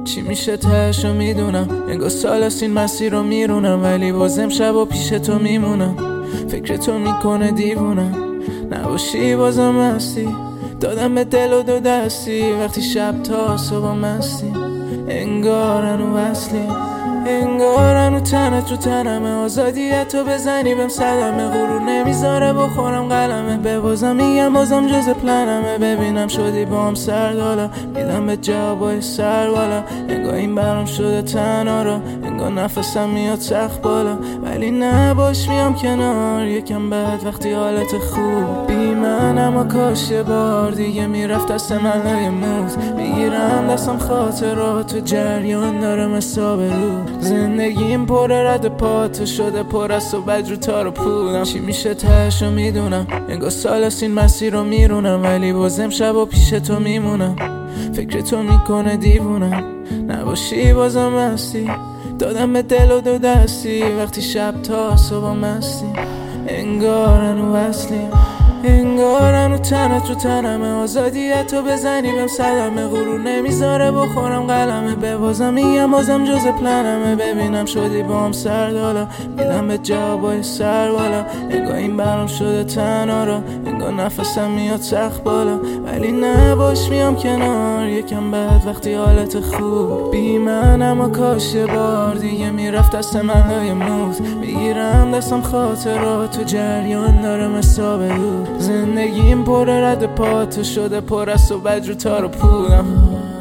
چی میشه تهشو میدونم، انگار سال است این مسیر رو میرونم، ولی بازم شب و پیش تو میمونم. فکر تو میکنه دیوونم، نباشی بازم هستی. دادم به دل و دو دستی، وقتی شب تا صبح مستی. انگار هنو وصلی، انگار هنو تنت رو تنمه. آزادیت تو بزنی بهم صدمه، غرور نمیذاره بخورم قلمه. به بازم میگم بازم جز پلنمه، ببینم شدی با هم سرد حالا. میدم به جوابای سر بالا، انگار این برام شده تنها را. انگار نفسم میاد سخت بالا، ولی نباش میام کنار. یکم بعد وقتی حالت خوب بی من، اما کاش یه بار دیگه میرفت دست من لای موت. میگیرم دستم خاطرات تو جریان داره مساب رو. زندگیم پر رد پات شده، پر از صحبت رو تار و پودم. چی میشه تهشو میدونم، انگار سال است این مسیر رو میرونم، ولی بازم شب و پیش تو میمونم. فکر تو میکنه دیوونم، نباشی بازم هستی. دادم به دل و دو دستی، وقتی شب تا صبح مستی. انگار هنو وصلی، انگار هنو تنت رو تنمه. آزادیت تو بزنی بهم صدمه، غرور نمیذاره بخورم قلمه. به بازم میگم بازم جز پلنمه، ببینم شدی با هم سرد حالا. میدم به جوابای سر بالا، انگار این برام شده تنها را. انگار نفسم میاد سخت بالا، ولی نباش میام کنار. یکم بعد وقتی حالت خوب بی من، اما کاش یه بار دیگه میرفت دست من لای موت. میگیرم دستم خاطرات تو جریان داره مساب رو. زندگیم پر رد پات شده، پر از صحبت رو تار و پودم.